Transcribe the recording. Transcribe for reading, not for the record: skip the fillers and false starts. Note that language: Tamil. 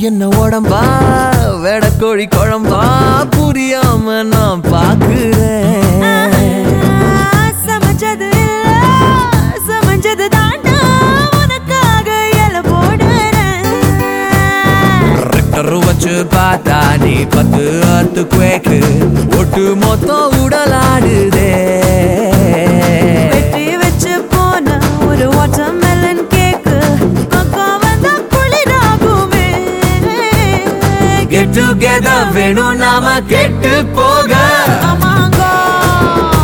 என்ன உடம்பா வெடக்கோழி குழம்பா புரியாம நான் பாக்குறேன். சமைச்சது சமைச்சது தாண்டா உனக்காக எல போடுறேன். ரெக்டர் வச்சு பார்த்தா நீ 10 அத்து குவேக்கு ஒட்டு மொத்தம் உடலாடுதே. வெட்டி வச்சு போன ஒரு வாட்டர்மெலன் கேக்கு பக்கம் வந்தா குளிராகுமே. கெட் டுகெதர் வேணும் நாம கெட்டு போக. அமாங்கோ